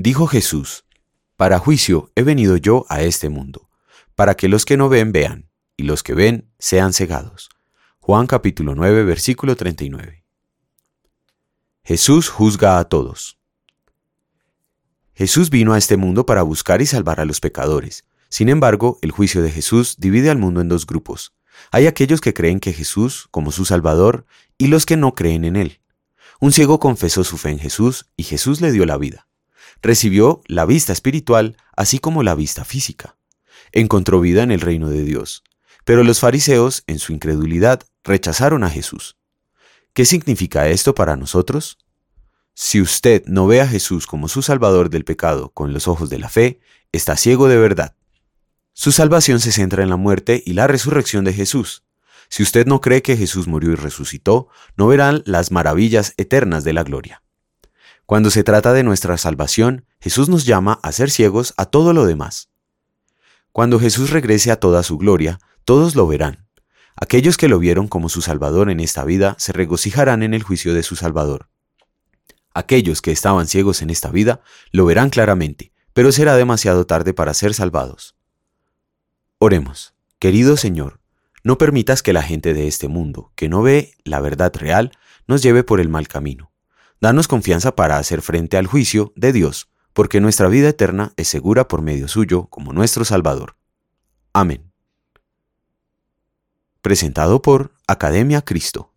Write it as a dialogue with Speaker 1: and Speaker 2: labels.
Speaker 1: Dijo Jesús: Para juicio he venido yo a este mundo, para que los que no ven vean, y los que ven sean cegados. Juan capítulo 9, versículo 39. Jesús juzga a todos. Jesús vino a este mundo para buscar y salvar a los pecadores. Sin embargo, el juicio de Jesús divide al mundo en dos grupos. Hay aquellos que creen que Jesús como su Salvador y los que no creen en Él. Un ciego confesó su fe en Jesús y Jesús le dio la vida. Recibió la vista espiritual así como la vista física. Encontró vida en el reino de Dios. Pero los fariseos, en su incredulidad, rechazaron a Jesús. ¿Qué significa esto para nosotros? Si usted no ve a Jesús como su Salvador del pecado con los ojos de la fe, está ciego de verdad. Su salvación se centra en la muerte y la resurrección de Jesús. Si usted no cree que Jesús murió y resucitó, no verán las maravillas eternas de la gloria. Cuando se trata de nuestra salvación, Jesús nos llama a ser ciegos a todo lo demás. Cuando Jesús regrese a toda su gloria, todos lo verán. Aquellos que lo vieron como su Salvador en esta vida se regocijarán en el juicio de su Salvador. Aquellos que estaban ciegos en esta vida lo verán claramente, pero será demasiado tarde para ser salvados. Oremos. Querido Señor, no permitas que la gente de este mundo, que no ve la verdad real, nos lleve por el mal camino. Danos confianza para hacer frente al juicio de Dios, porque nuestra vida eterna es segura por medio suyo como nuestro Salvador. Amén. Presentado por Academia Cristo.